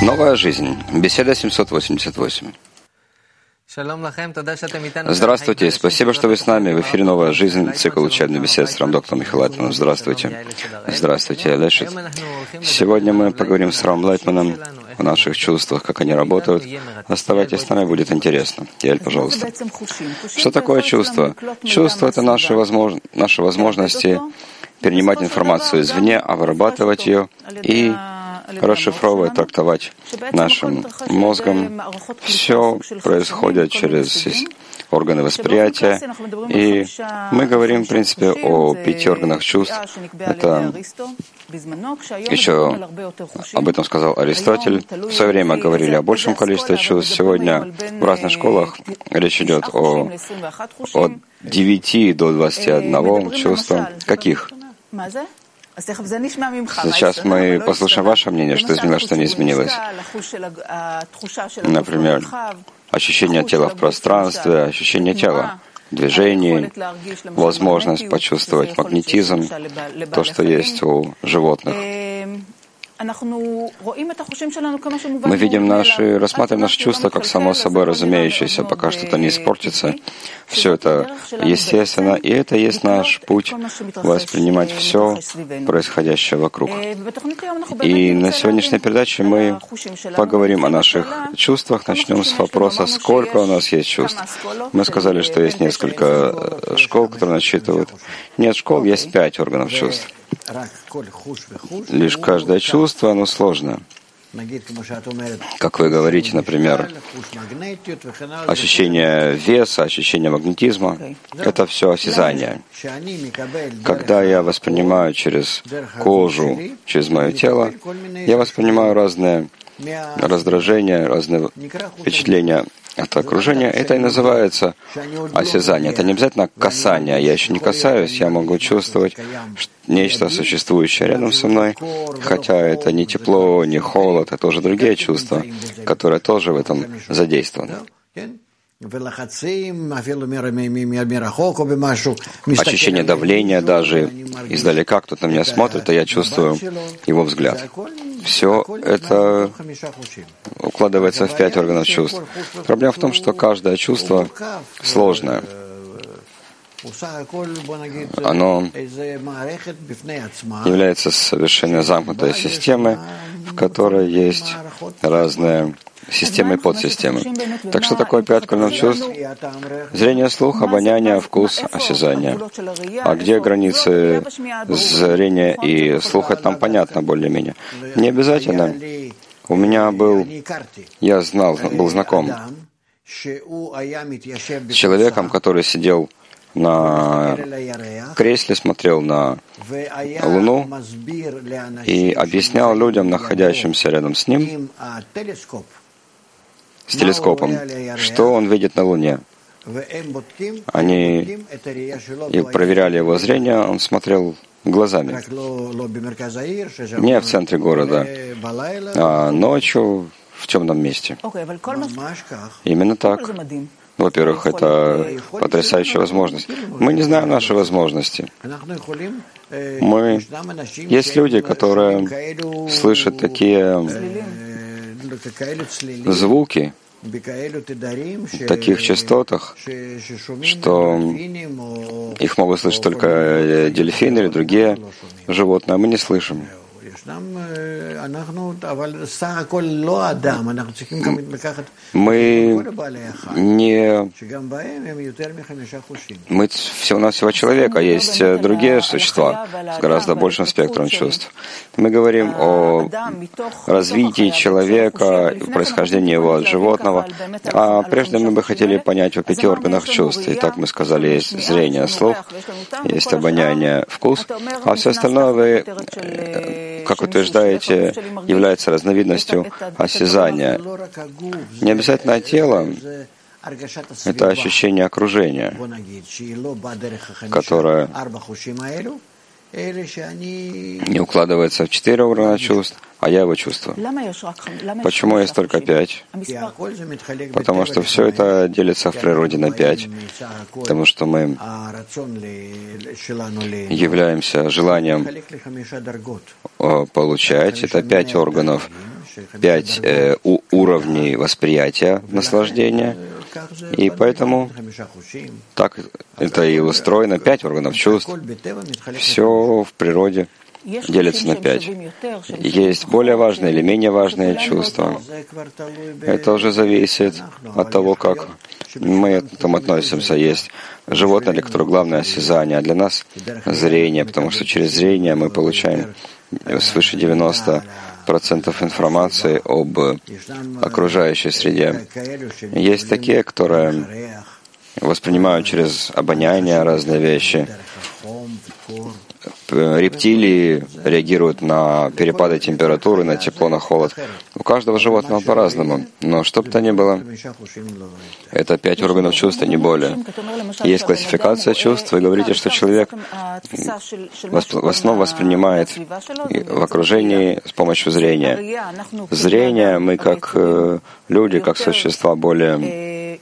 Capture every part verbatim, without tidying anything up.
Новая жизнь. Беседа семьсот восемьдесят восемь. Здравствуйте. Спасибо, что вы с нами. В эфире «Новая жизнь», цикл учебной беседы с Рамдоктором Михаилом Лайтманом. Здравствуйте. Здравствуйте, Лешит. Сегодня мы поговорим с Рамом Лайтманом о наших чувствах, как они работают. Оставайтесь с нами, будет интересно. Яль, пожалуйста. Что такое чувство? Чувство — это наши, возмож... наши возможности перенимать информацию извне, обрабатывать ее и расшифровывать, трактовать нашим мозгом. Все происходит через органы восприятия. И мы говорим, в принципе, о пяти органах чувств. Это еще об этом сказал Аристотель. В свое время говорили о большем количестве чувств. Сегодня в разных школах речь идет о, от девяти до двадцати одного чувства. Каких? Сейчас мы послушаем ваше мнение, что изменилось, что не изменилось. Например, ощущение тела в пространстве, ощущение тела, движений, возможность почувствовать магнетизм, то, что есть у животных. Мы видим наши, рассматриваем наши чувства как само собой разумеющееся, пока что-то не испортится. Все это естественно, и это есть наш путь воспринимать все происходящее вокруг. И на сегодняшней передаче мы поговорим о наших чувствах. Начнем с вопроса, сколько у нас есть чувств. Мы сказали, что есть несколько школ, которые насчитывают. Нет школ, есть пять органов чувств. Лишь каждое чувство, оно сложное. Как вы говорите, например, ощущение веса, ощущение магнетизма — это все осязание. Когда я воспринимаю через кожу, через мое тело, я воспринимаю разные раздражения, разные впечатления от окружения. Это и называется осязание. Это не обязательно касание. Я еще не касаюсь, я могу чувствовать нечто существующее рядом со мной, хотя это не тепло, не холод, это тоже другие чувства, которые тоже в этом задействованы. Ощущение давления даже издалека, кто-то на меня смотрит, а я чувствую его взгляд. Все это укладывается в пять органов чувств. Проблема в том, что каждое чувство сложное. Оно является совершенно замкнутой системой, в которой есть разные системы и подсистемы. Так что такое пять органов чувств? Зрение, слух, обоняние, вкус, осязание. А где границы зрения и слуха, там понятно более-менее. Не обязательно. У меня был, я знал, был знаком с человеком, который сидел на кресле, смотрел на Луну и объяснял людям, находящимся рядом с ним, с телескопом, что он видит на Луне. Они и проверяли его зрение, он смотрел глазами. Не в центре города, а ночью в темном месте. Именно так. Во-первых, это потрясающая возможность. Мы не знаем наши возможности. Мы... Есть люди, которые слышат такие звуки в таких частотах, что их могут слышать только дельфины или другие животные, а мы не слышим. Мы не... Мы всего-навсего человека, есть другие существа с гораздо большим спектром чувств. Мы говорим о развитии человека, происхождении его от животного, а прежде мы бы хотели понять о пяти органах чувств. Итак, мы сказали, есть зрение, слух, есть обоняние, вкус, а все остальное вы, как утверждаете, является разновидностью осязания. Не обязательно тело, это ощущение окружения, которое не укладывается в четыре органа чувств, а я его чувствую. Почему есть только пять? Потому что все это делится в природе на пять. Потому что мы являемся желанием получать. Это пять органов пять э, у, уровней восприятия наслаждения, и поэтому так это и устроено, пять органов чувств. Все в природе делится на пять. Есть более важные или менее важные чувства. Это уже зависит от того, как мы к этому относимся. Есть животные, для которых главное осязание, а для нас зрение, потому что через зрение мы получаем свыше девяноста процентов информации об окружающей среде. Есть такие, которые воспринимают через обоняние разные вещи. Рептилии реагируют на перепады температуры, на тепло, на холод. У каждого животного по-разному. Но что бы то ни было, это пять органов чувств, а не более. Есть классификация чувств. Вы говорите, что человек в основном воспринимает в окружении с помощью зрения. Зрение мы как люди, как существа более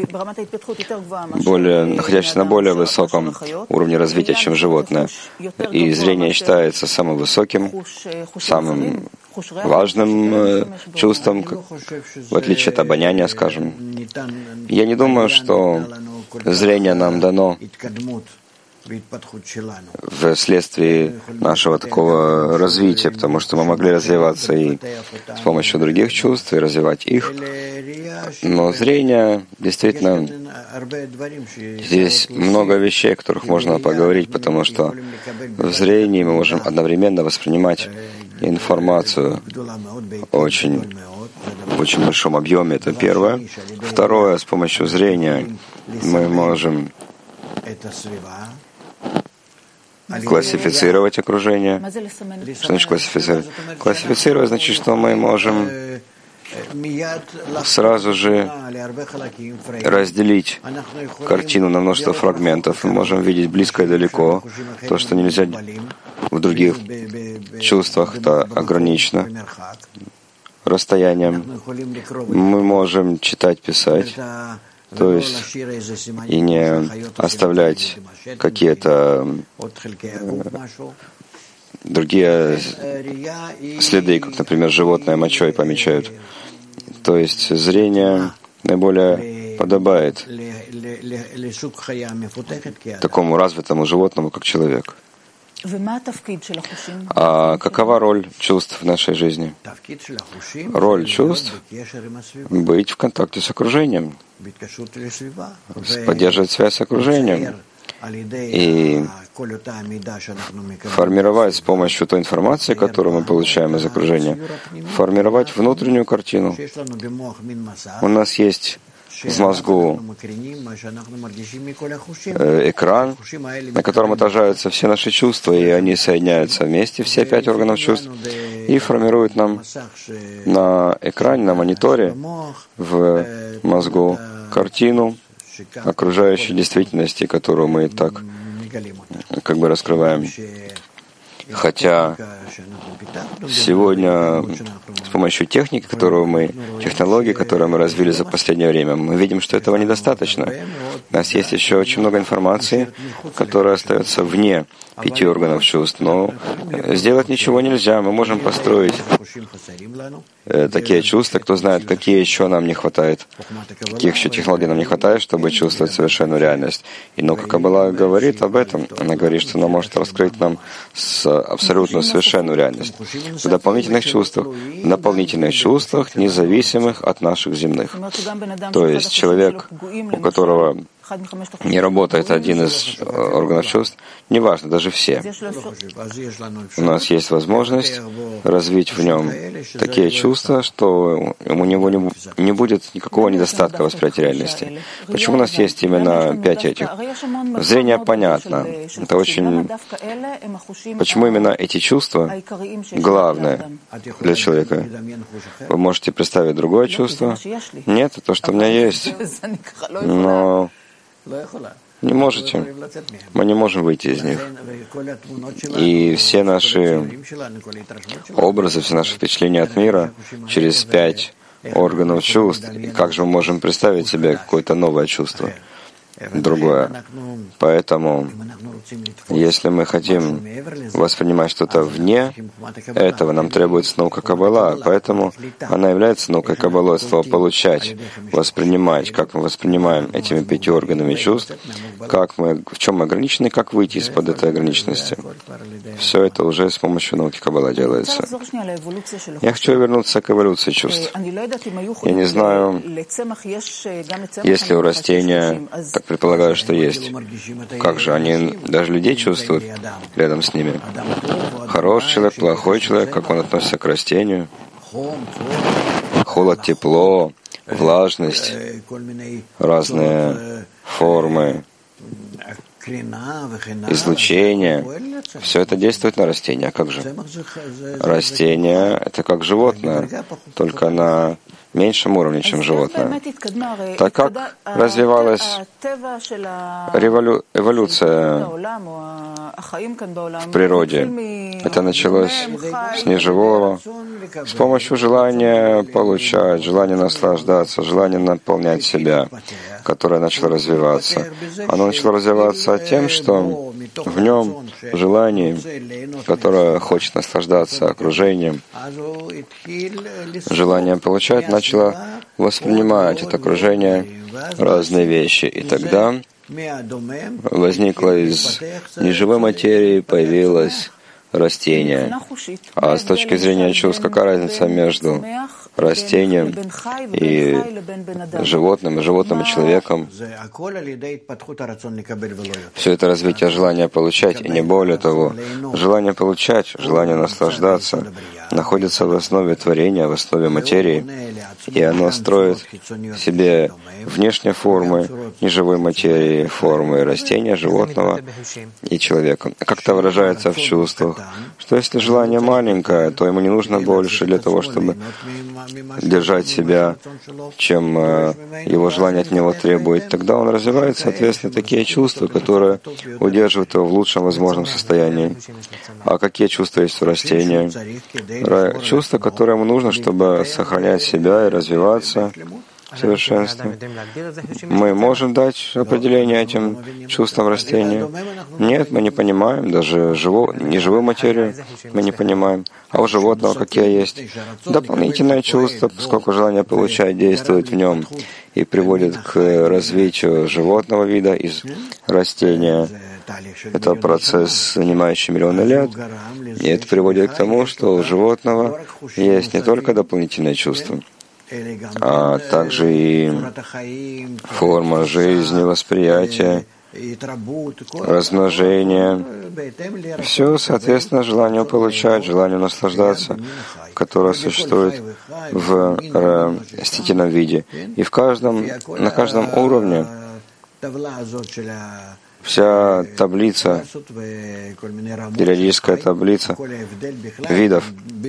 более, находящиеся на более высоком уровне развития, чем животное. И зрение считается самым высоким, самым важным э, чувством, как, в отличие от обоняния, скажем. Я не думаю, что зрение нам дано вследствие нашего такого развития, потому что мы могли развиваться и с помощью других чувств, и развивать их. Но зрение, действительно, здесь много вещей, о которых можно поговорить, потому что в зрении мы можем одновременно воспринимать информацию очень, в очень большом объеме, это первое. Второе, с помощью зрения мы можем классифицировать окружение. Что значит классифицировать? Классифицировать значит, что мы можем сразу же разделить картину на множество фрагментов. Мы можем видеть близко и далеко. То, что нельзя в других чувствах, это ограничено расстоянием. Мы можем читать, писать. То есть и не оставлять какие-то другие следы, как, например, животное мочой помечают. То есть зрение наиболее подобает такому развитому животному, как человек. А какова роль чувств в нашей жизни? Роль чувств — быть в контакте с окружением, поддерживать связь с окружением и формировать с помощью той информации, которую мы получаем из окружения, формировать внутреннюю картину. У нас есть в мозгу экран, на котором отражаются все наши чувства, и они соединяются вместе, все пять органов чувств, и формируют нам на экране, на мониторе в мозгу картину окружающей действительности, которую мы так как бы раскрываем. Хотя сегодня с помощью техники, которую мы, технологий, которые мы развили за последнее время, мы видим, что этого недостаточно. У нас есть еще очень много информации, которая остается вне пяти органов чувств, но сделать ничего нельзя. Мы можем построить э, такие чувства, кто знает, какие еще нам не хватает, каких еще технологий нам не хватает, чтобы чувствовать совершенную реальность. И Наука Каббала говорит об этом. Она говорит, что она может раскрыть нам с абсолютно совершенную реальность в дополнительных чувствах, в дополнительных чувствах, независимых от наших земных. То есть человек, у которого не работает один из органов чувств, неважно, даже все. У нас есть возможность развить в нем такие чувства, что у него не, не будет никакого недостатка восприятия реальности. Почему у нас есть именно пять этих? Зрение понятно. Это очень... Почему именно эти чувства главное для человека? Вы можете представить другое чувство? Нет, это то, что у меня есть. Но не можете. Мы не можем выйти из них. И все наши образы, все наши впечатления от мира через пять органов чувств. И как же мы можем представить себе какое-то новое чувство? другое. Поэтому, если мы хотим воспринимать что-то вне этого, нам требуется наука Каббала. Поэтому она является наукой Каббалы, слово «получать», «воспринимать», как мы воспринимаем этими пятью органами чувств, как мы, в чем мы ограничены, как выйти из-под этой ограниченности. Все это уже с помощью науки Каббала делается. Я хочу вернуться к эволюции чувств. Я не знаю, есть ли у растения, так предполагаю, что есть. Как же они даже людей чувствуют рядом с ними? Хороший человек, плохой человек, как он относится к растению? Холод, тепло, влажность, разные формы, излучение. Все это действует на растения. А как же? Растение — это как животное, только на меньшем уровне, чем животное. Так как развивалась револю... эволюция в природе, это началось с неживого, с помощью желания получать, желания наслаждаться, желания наполнять себя, которое начало развиваться. Оно начало развиваться тем, что в нем, в желании, которое хочет наслаждаться окружением, желание получать, начало воспринимать это окружение разные вещи. И тогда возникло из неживой материи, появилось растение. А с точки зрения чувств, какая разница между растением и животным, и животным и человеком? Все это развитие желания получать, и не более того. Желание получать, желание наслаждаться находится в основе творения, в основе материи, и оно строит в себе внешние формы неживой материи, формы растения, животного и человека. Как это выражается в чувствах? Что если желание маленькое, то ему не нужно больше для того, чтобы держать себя, чем его желание от него требует. Тогда он развивает, соответственно, такие чувства, которые удерживают его в лучшем возможном состоянии. А какие чувства есть у растения? Чувства, которые ему нужно, чтобы сохранять себя и развиваться в совершенстве. Мы можем дать определение этим чувствам растения? Нет, мы не понимаем. Даже живо, неживую материю мы не понимаем. А у животного какие есть? Дополнительное чувство, поскольку желание получать действует в нем и приводит к развитию животного вида из растения. Это процесс, занимающий миллионы лет, и это приводит к тому, что у животного есть не только дополнительные чувства, а также и форма жизни, восприятия, размножение. Все, соответственно, желанию получать, желанию наслаждаться, которое существует в растительном виде. И в каждом, на каждом уровне вся таблица, периодическая таблица видов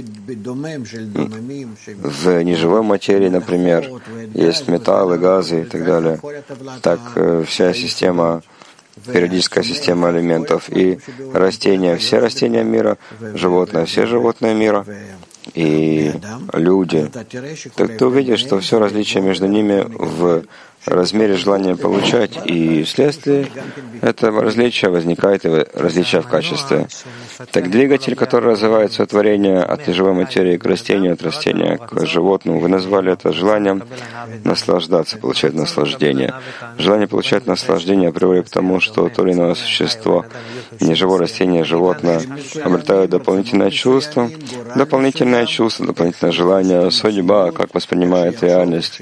в неживой материи, например, есть металлы, газы и так далее. Так вся система, периодическая система элементов и растения, все растения мира, животные, все животные мира и люди. Так ты увидишь, что все различие между ними в размере желания получать, и вследствие этого различия возникает и различие в качестве. Так двигатель, который развивает свое творение от неживой материи к растению, от растения к животному, вы назвали это желанием наслаждаться, получать наслаждение. Желание получать наслаждение приводит к тому, что то или иное существо, неживое растение, животное, обретают дополнительное чувство, дополнительное чувство, дополнительное желание, судьба, как воспринимает реальность,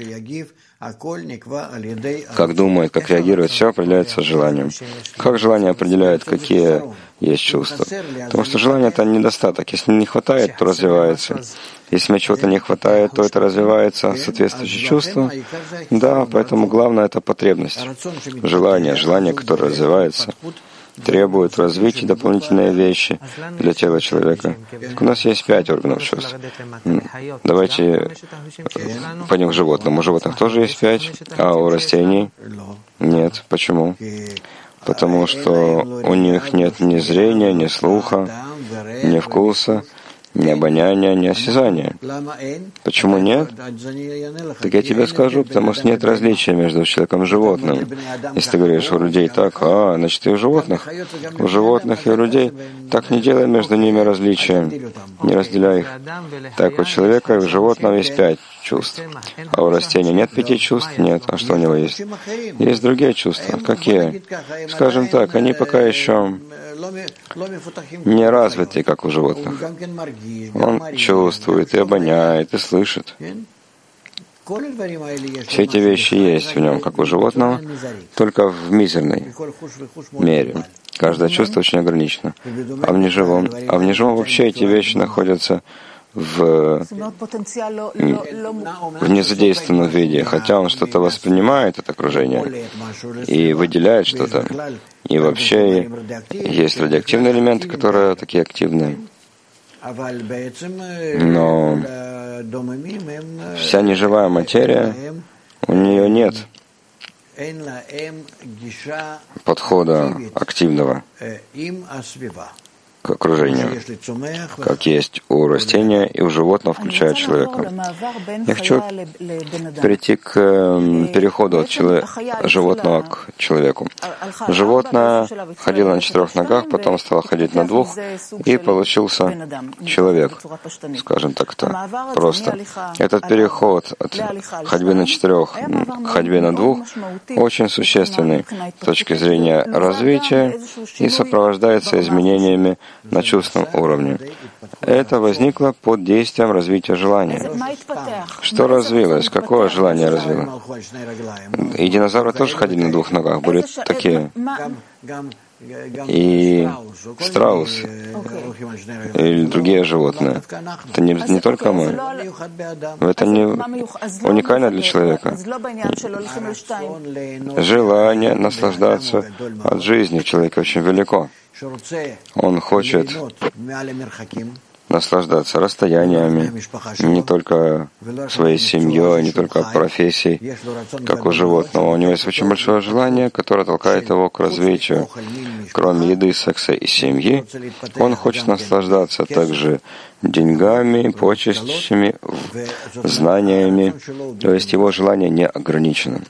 как думает, как реагирует, все определяется желанием. Как желание определяет, какие есть чувства? Потому что желание — это недостаток. Если не хватает, то развивается. Если мне чего-то не хватает, то это развивается соответствующее чувство. Да, поэтому главное — это потребность. Желание, желание, которое развивается, требует развития дополнительные вещи для тела человека. Так у нас есть пять органов чувств. Давайте пойдем к животным. У животных тоже есть пять, а у растений нет. Почему? Потому что у них нет ни зрения, ни слуха, ни вкуса, ни обоняния, ни осязания. Почему нет? Так я тебе скажу, потому что нет различия между человеком и животным. Если ты говоришь у людей так, а, значит, и у животных. У животных и у людей так не делай между ними различия, не разделяй их. Так у человека и у животного есть пять чувств. А у растения нет пяти чувств? Нет. А что у него есть? Есть другие чувства. Какие? Скажем так, они пока еще не развиты, как у животных. Он чувствует, и обоняет, и слышит. Все эти вещи есть в нем, как у животного, только в мизерной мере. Каждое чувство очень ограничено. А в неживом, а в неживом вообще эти вещи находятся в, в незадействованном виде, хотя он что-то воспринимает от окружения и выделяет что-то. И вообще есть радиоактивные элементы, которые такие активные. Но вся неживая материя, у нее нет подхода активного к окружению, как есть у растения и у животного, включая человека. Я хочу перейти к переходу от человека, животного к человеку. Животное ходило на четырех ногах, потом стало ходить на двух, и получился человек, скажем так-то просто. Этот переход от ходьбы на четырех к ходьбе на двух очень существенный с точки зрения развития и сопровождается изменениями на чувственном уровне. Это возникло под действием развития желания. Что развилось? Какое желание развило? И динозавры тоже ходили на двух ногах, были такие. И страус, или другие животные. Это не, не только мы. Это не уникально для человека. Желание наслаждаться от жизни в человеке очень велико. Он хочет наслаждаться расстояниями, не только своей семьей, не только профессией, как у животного. У него есть очень большое желание, которое толкает его к развитию. Кроме еды, секса и семьи, он хочет наслаждаться также деньгами, почестями, знаниями. То есть его желание не ограничено.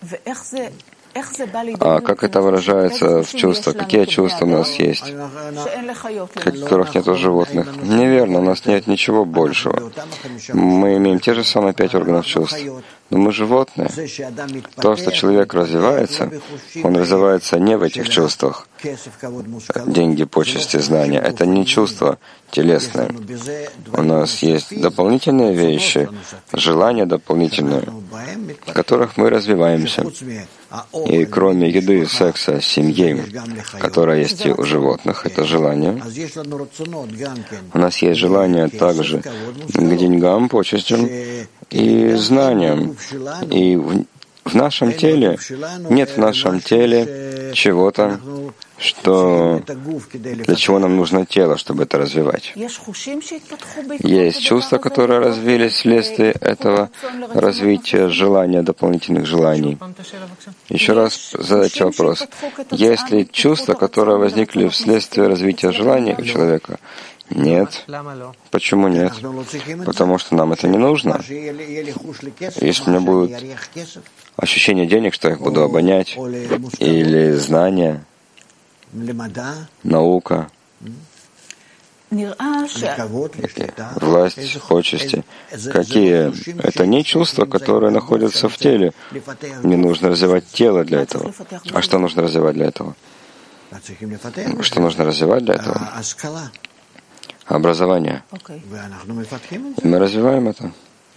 А как это выражается в чувствах? Какие чувства у нас есть, которых нет у животных? Неверно, у нас нет ничего большего. Мы имеем те же самые пять органов чувств. Но мы животные. То, что человек развивается, он развивается не в этих чувствах. Деньги, почести, знания — это не чувства телесные. У нас есть дополнительные вещи, желания дополнительные, в которых мы развиваемся. И кроме еды, секса, семьи, которая есть и у животных, это желание. У нас есть желание также к деньгам, почестям и знаниям. И в, в нашем теле нет в нашем теле чего-то, что для чего нам нужно тело, чтобы это развивать. Есть чувства, которые развились вследствие этого развития желания, дополнительных желаний. Еще раз задайте вопрос. Есть ли чувства, которые возникли вследствие развития желаний у человека? Нет. Почему нет? Потому что нам это не нужно. Если у меня будет ощущение денег, что я их буду обонять, или знания, наука, власть, почести. Какие? Это не чувства, которые находятся в теле. Мне нужно развивать тело для этого. А что нужно развивать для этого? Что нужно развивать для этого? Образование. И мы развиваем это.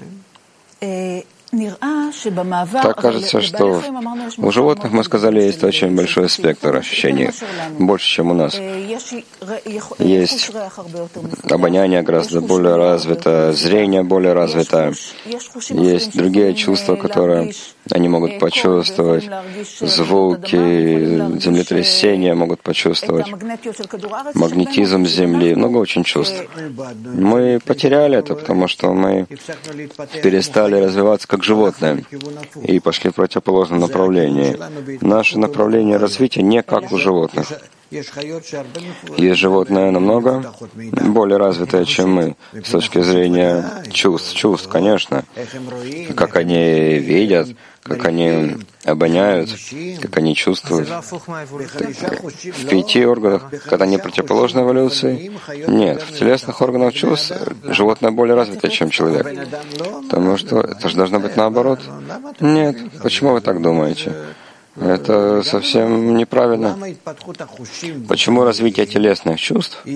Так кажется, что у животных, мы сказали, есть очень большой спектр ощущений, больше, чем у нас. Есть обоняние гораздо более развито, зрение более развито, есть другие чувства, которые они могут почувствовать, звуки, землетрясения могут почувствовать, магнетизм Земли, много очень чувств. Мы потеряли это, потому что мы перестали развиваться как животные и пошли в противоположном направлении. Наше направление развития не как у животных. Есть животные намного более развитые, чем мы, с точки зрения чувств. Чувств, конечно. Как они видят, как они обоняют, как они чувствуют. В пяти органах, когда они противоположны эволюции, нет. В телесных органах чувств животное более развитое, чем человек. Потому что это же должно быть наоборот. Нет. Почему вы так думаете? Это совсем неправильно. Почему развитие телесных чувств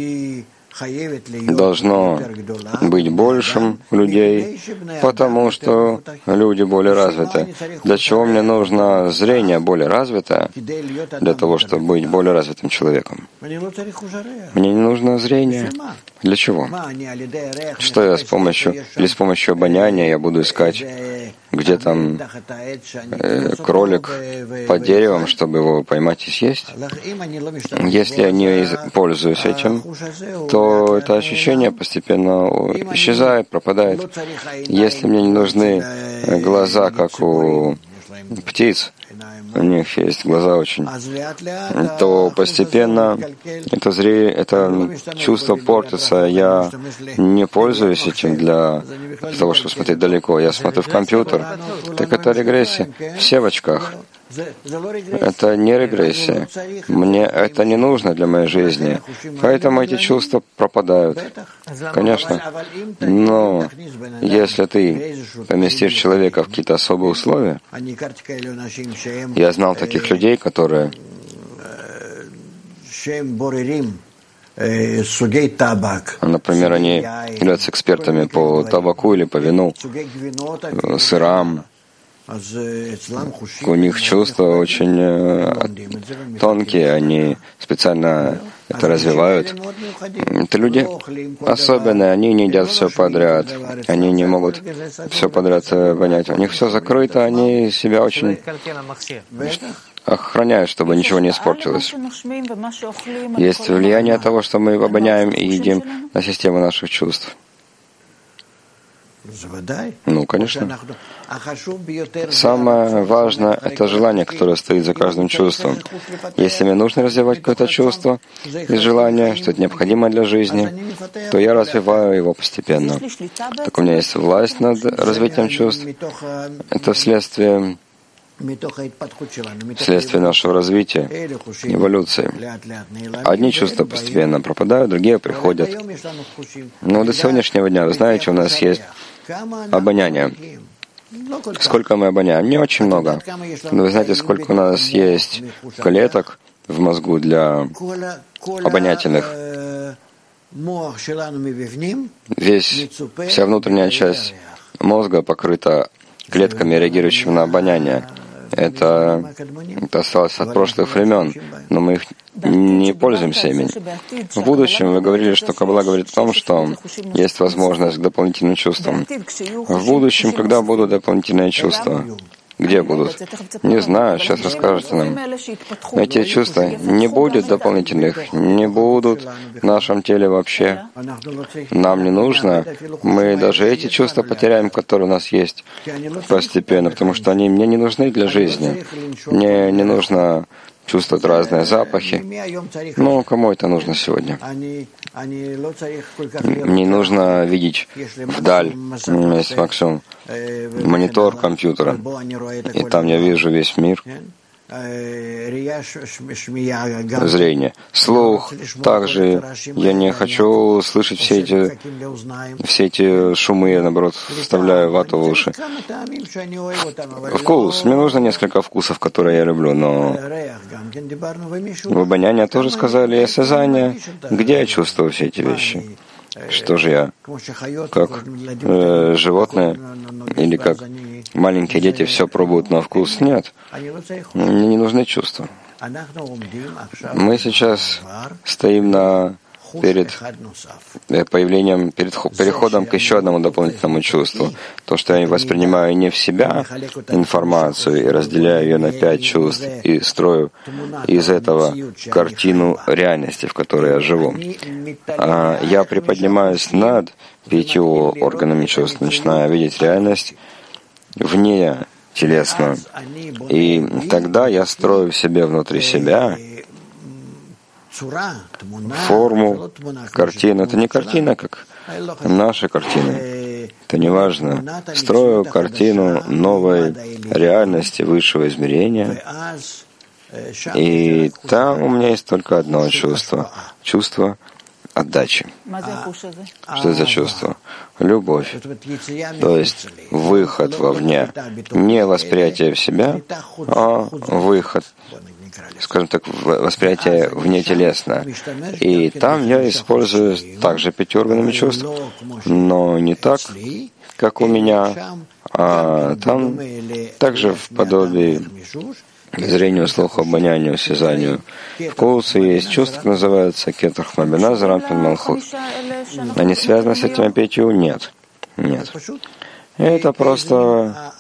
должно быть большим у людей? Потому что люди более развиты. Для чего мне нужно зрение более развитое? Для того, чтобы быть более развитым человеком. Мне не нужно зрение. Для чего? Что я с помощью, или с помощью обоняния я буду искать, где там э, кролик под деревом, чтобы его поймать и съесть? Если я не пользуюсь этим, то это ощущение постепенно исчезает, пропадает. Если мне не нужны глаза, как у птиц, у них есть глаза очень, то постепенно это, зрение, это чувство портится. Я не пользуюсь этим для, для того, чтобы смотреть далеко. Я смотрю в компьютер. Так это регрессия. Все в очках. Это не регрессия. Мне это не нужно для моей жизни. Поэтому эти чувства пропадают. Конечно. Но если ты поместишь человека в какие-то особые условия, я знал таких людей, которые например, они являются экспертами по табаку или по вину, сырам. У них чувства очень тонкие, они специально это развивают. Это люди особенные, они не едят все подряд, они не могут все подряд понять. У них все закрыто, они себя очень охраняют, чтобы ничего не испортилось. Есть влияние того, что мы обоняем и едим на систему наших чувств. Ну, конечно. Самое важное — это желание, которое стоит за каждым чувством. Если мне нужно развивать какое-то чувство и желание, что это необходимо для жизни, то я развиваю его постепенно. Так у меня есть власть над развитием чувств. Это вследствие вследствие нашего развития, эволюции. Одни чувства постепенно пропадают, другие приходят. Но до сегодняшнего дня, вы знаете, у нас есть обоняние. Сколько мы обоняем? Не очень много. Но вы знаете, сколько у нас есть клеток в мозгу для обонятельных? Весь, вся внутренняя часть мозга покрыта клетками, реагирующими на обоняние. Это, это осталось от прошлых времен, но мы их не пользуемся ими. В будущем вы говорили, что Каббала говорит о том, что есть возможность к дополнительным чувствам. В будущем, когда будут дополнительные чувства? Где будут? Не знаю, сейчас расскажете нам. Эти чувства не будет дополнительных, не будут в нашем теле вообще. Нам не нужно. Мы даже эти чувства потеряем, которые у нас есть постепенно, потому что они мне не нужны для жизни. Мне не нужно чувствовать разные запахи. Ну, кому это нужно сегодня? Мне нужно видеть вдаль. У меня есть максимум монитор компьютера, и там я вижу весь мир. Зрение. Слух. Также я не хочу слышать все эти, все эти шумы, я, наоборот, вставляю вату в уши. Вкус. Мне нужно несколько вкусов, которые я люблю, но в обонянии тоже сказали, и осязание. Где я чувствую все эти вещи? Что же я, как э, животное или как маленькие дети все пробуют на вкус? Нет, мне не нужны чувства. Мы сейчас стоим на, перед появлением, перед переходом к еще одному дополнительному чувству. То, что я воспринимаю не в себя информацию и разделяю ее на пять чувств и строю из этого картину реальности, в которой я живу. А я приподнимаюсь над пятью органами чувств, начиная видеть реальность вне телесно. И тогда я строю в себе внутри себя форму, картину. Это не картина, как наши картины. Это не важно. Строю картину новой реальности, высшего измерения. И там у меня есть только одно чувство. Чувство отдачи. Что это за чувство? Любовь. То есть выход вовне. Не восприятие в себя, а выход, скажем так, восприятие внетелесно. И там я использую также пятью органами чувств, но не так, как у меня, а там также в подобии зрению, слуху, обонянию, осязанию, вкусу есть чувства, называются кетер хмабина, зарампин малхут. Они связаны с этими пятью? Нет. Нет. Это просто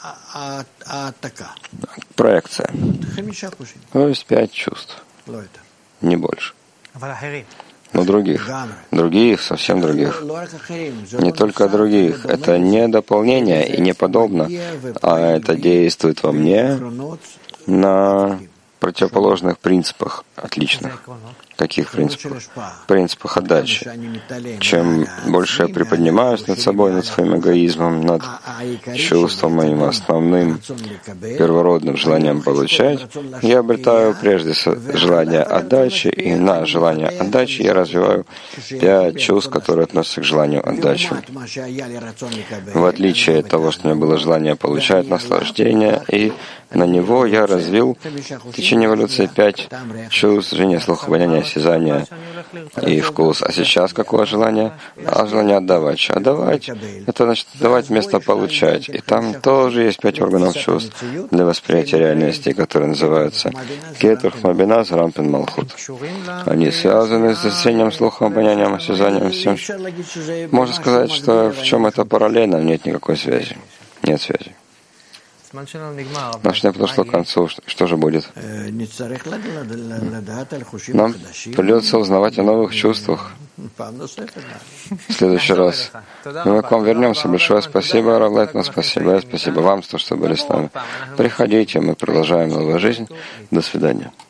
проекция. То есть пять чувств. Не больше. Но других. Других, совсем других. Не только других. Это не дополнение и не подобно, а это действует во мне на противоположных принципах отличных. Каких принципах? Принципах отдачи. Чем больше я приподнимаюсь над собой, над своим эгоизмом, над чувством моим основным, первородным желанием получать, я обретаю прежде желание отдачи, и на желание отдачи я развиваю пять чувств, которые относятся к желанию отдачи. В отличие от того, что у меня было желание получать наслаждение, и на него я развил в течение эволюции пять чувств: зрение, слух, обоняние, осязание и вкус. А сейчас какое желание? А желание отдавать. Отдавать — это значит давать вместо получать. И там тоже есть пять органов чувств для восприятия реальности, которые называются кетер хмабина, зарампин малхут. Они связаны с зрением, слухом, обонянием, осязанием, всем. Можно сказать, что в чем это параллельно, нет никакой связи. Нет связи. Наше время подошло к концу. Что же будет? Нам придется узнавать о новых чувствах в следующий раз. И мы к вам вернемся. Большое спасибо, Рав Лайтман, спасибо. Спасибо вам, что были с нами. Приходите, мы продолжаем новую жизнь. До свидания.